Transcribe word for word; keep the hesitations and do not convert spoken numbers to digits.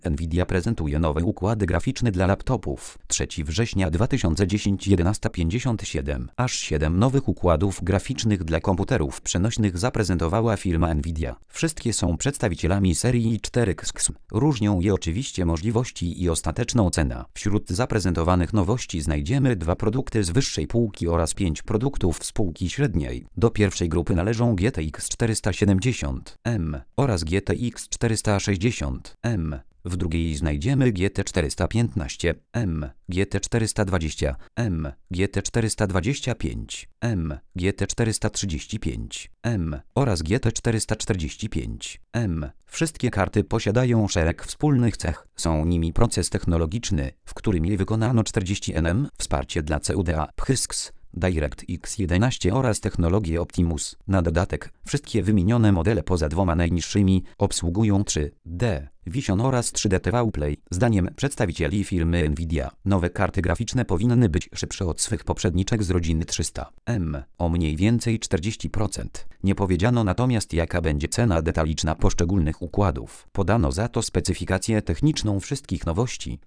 Nvidia prezentuje nowe układy graficzne dla laptopów. trzeciego września dwa tysiące dziesiątego jedenaście pięćdziesiąt siedem. Aż siedem nowych układów graficznych dla komputerów przenośnych zaprezentowała firma Nvidia. Wszystkie są przedstawicielami serii i cztery X X. Różnią je oczywiście możliwości i ostateczną cena. Wśród zaprezentowanych nowości znajdziemy dwa produkty z wyższej półki oraz pięć produktów z półki średniej. Do pierwszej grupy należą G T X czterysta siedemdziesiąt M oraz G T X czterysta sześćdziesiąt M. W drugiej znajdziemy G T czterysta piętnaście M, G T czterysta dwadzieścia M, G T czterysta dwadzieścia pięć M, G T czterysta trzydzieści pięć M oraz G T czterysta czterdzieści pięć M. Wszystkie karty posiadają szereg wspólnych cech. Są nimi proces technologiczny, w którym wykonano czterdzieści nanometrów, wsparcie dla C U D A, P H Y S X, DirectX jedenaście oraz technologię Optimus. Na dodatek, wszystkie wymienione modele poza dwoma najniższymi obsługują trzy D Vision oraz trzy D T V Play. Zdaniem przedstawicieli firmy Nvidia, nowe karty graficzne powinny być szybsze od swych poprzedniczek z rodziny trzysta M o mniej więcej czterdzieści procent. Nie powiedziano natomiast, jaka będzie cena detaliczna poszczególnych układów. Podano za to specyfikację techniczną wszystkich nowości.